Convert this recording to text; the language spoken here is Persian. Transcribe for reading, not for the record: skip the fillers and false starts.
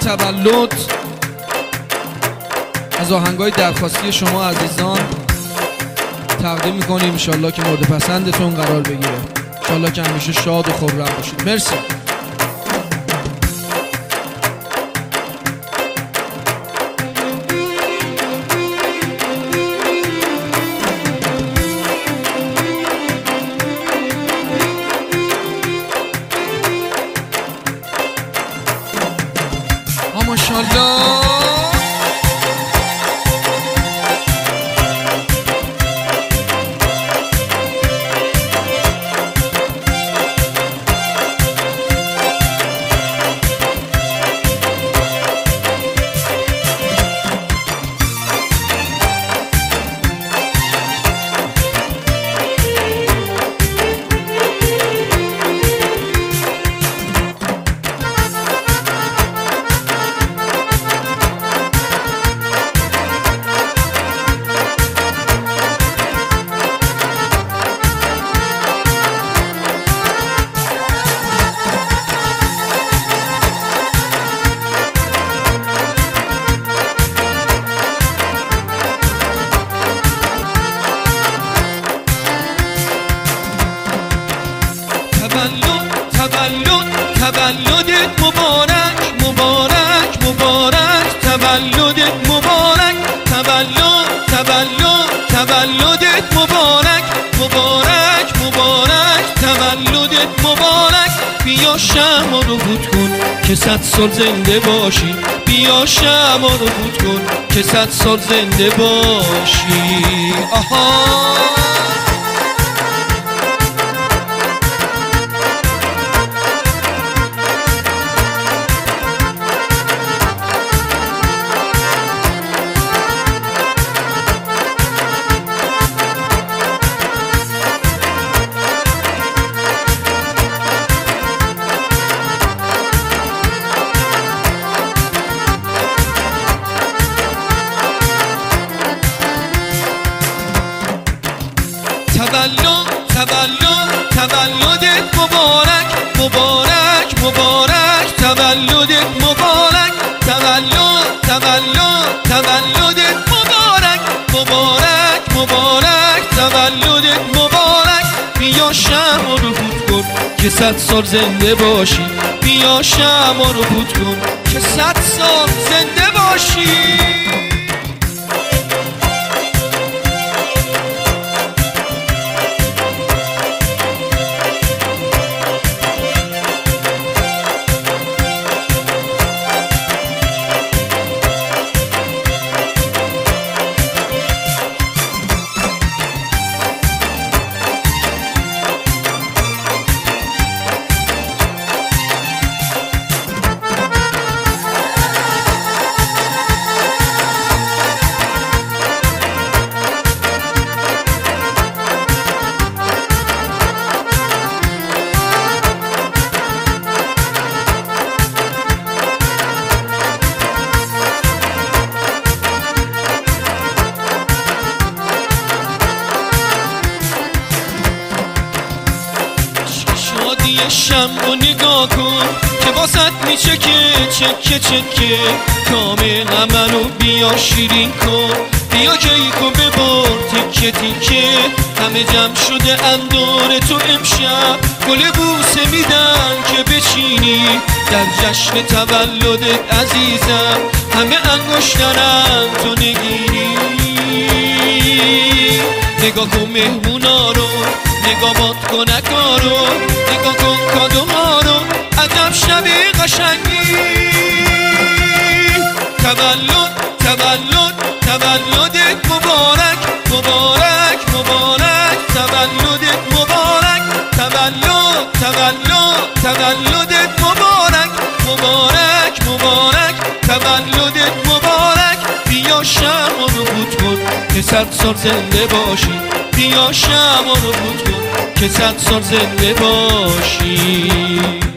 تولد از آهنگای درخواستی شما عزیزان تقدیم میکنیم. انشالله که مورد پسندتون قرار بگیره، انشالله که همیشه شاد و خرم باشید. مرسی. ماشاءالله تولدت مبارک مبارک مبارک، تولدت مبارک، تولدت مبارک مبارک مبارک، تولدت مبارک. بیا شمع رو بود کن که 100 سال زنده باشی، بیا شمع رو بود کن که 100 سال زنده باشی. آها تولدت مبارک مبارک مبارک، تولدت مبارک، تولدت مبارک مبارک مبارک، تولدت مبارک. بیا شمع رو بود کن که 100 سال زنده باشی، بیا شمع رو بود کن که 100 سال زنده باشی. شمع و نگاه کن که واسط میچکه چکه چکه، کامل منو بیا شیرین کن، بیا کیکو ببر تیکه تیکه. همه جمع شده اندور تو امشب، گل بوسه میدن که بچینی در جشن تولدت عزیزم. همه انگشترم تو نگیری، نگاه کن مهمونا رو، نگاه باد کنکا رو، نگاه کن کادوها رو، عجب شب قشنگی. تولدت مبارک مبارک مبارک، تولدت مبارک، تولدت مبارک مبارک مبارک، تولدت مبارک. بیا شمع رو بود کن که 100 سال زنده باشی، بیا شمع رو بود کن که 100 سال زنده باشی.